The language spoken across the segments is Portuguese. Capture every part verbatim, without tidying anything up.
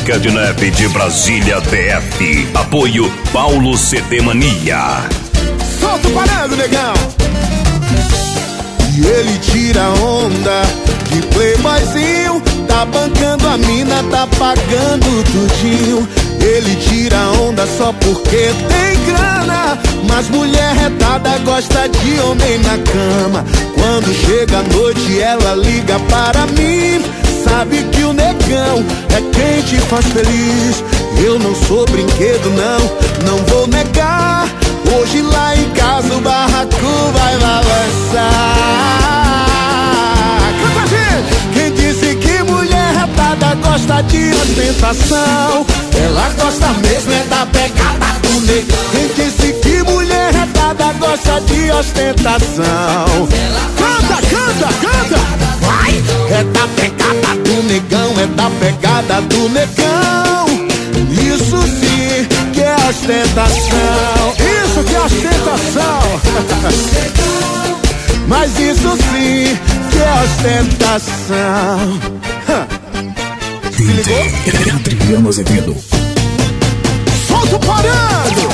Branca de Neve de Brasília, D F. Apoio Paulo C D Mania. Solta o parando, negão. E ele tira onda de playboyzinho, tá bancando a mina, tá pagando tudinho. Ele tira onda só porque tem grana, mas mulher retada gosta de homem na cama. Quando chega a noite ela liga para mim, sabe que o negão é quem te faz feliz. Eu não sou brinquedo não, não vou negar. Hoje lá em casa o barraco vai balançar. Canta, gente! Quem disse que mulher retada gosta de ostentação? Ela gosta mesmo é da pegada do negão. Quem disse que mulher retada gosta de ostentação? Canta, canta, canta! Vai! É da pegada do negão, é da pegada do negão. Isso sim que é ostentação. Isso que é ostentação. Mas isso sim que é ostentação. Se ligou? Adriano Azevedo. Solta o parando!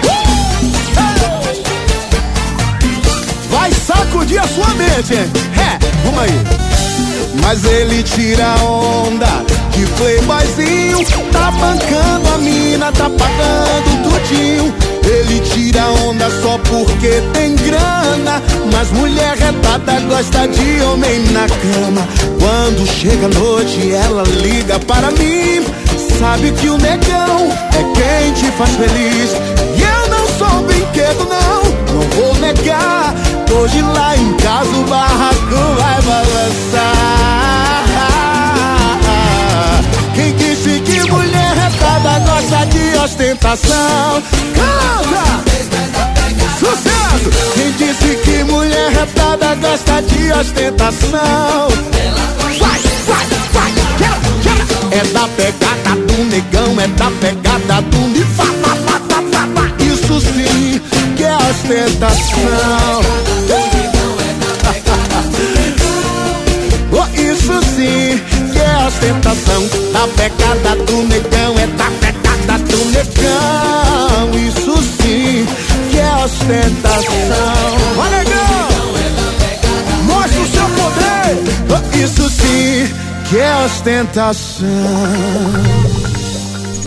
Vai sacudir a sua mente, hein? É, vamos aí. Mas ele tira onda de playboyzinho, tá bancando a mina, tá pagando tudinho. Ele tira onda só porque tem grana, mas mulher retada gosta de homem na cama. Quando chega a noite ela liga para mim, sabe que o negão é quem te faz feliz. E eu não sou brinquedo não, não vou negar. Hoje lá em casa o barraco vai balançar. Quem disse que mulher retada gosta de ostentação? Canta! Sucesso! Quem disse que mulher retada gosta de ostentação? Vai, vai, vai! Quero, quero. É da pegada do negão, é da pegada do negão. Isso sim que é ostentação. Oh, isso sim que é ostentação. Da pegada do negão, é da pegada do negão. Isso sim que é ostentação. Ó, negão, mostra o seu poder. Oh, isso sim que é ostentação.